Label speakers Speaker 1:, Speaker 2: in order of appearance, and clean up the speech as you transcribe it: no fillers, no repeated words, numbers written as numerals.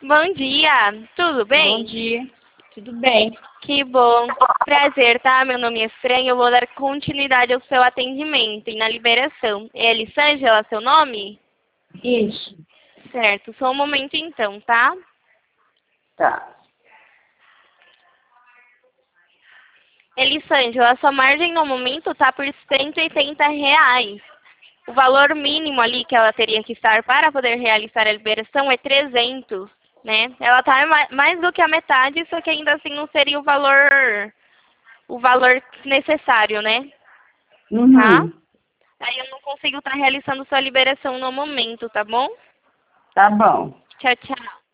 Speaker 1: Bom dia, tudo bem?
Speaker 2: Bom dia, tudo bem?
Speaker 1: Que bom. Prazer, tá? Meu nome é Fran e eu vou dar continuidade ao seu atendimento e na liberação. É Elisângela, seu nome?
Speaker 2: Isso,
Speaker 1: Certo, só um momento então, tá?
Speaker 2: tá.
Speaker 1: Elisângela, sua margem no momento tá por R$ 180. O valor mínimo ali que ela teria que estar para poder realizar a liberação é 300, né? Ela tá mais do que a metade, só que ainda assim não seria o valor necessário, né? Tá?
Speaker 2: Uhum,
Speaker 1: Aí eu não consigo estar realizando sua liberação no momento, tá bom?
Speaker 2: tá bom.
Speaker 1: Tchau, tchau.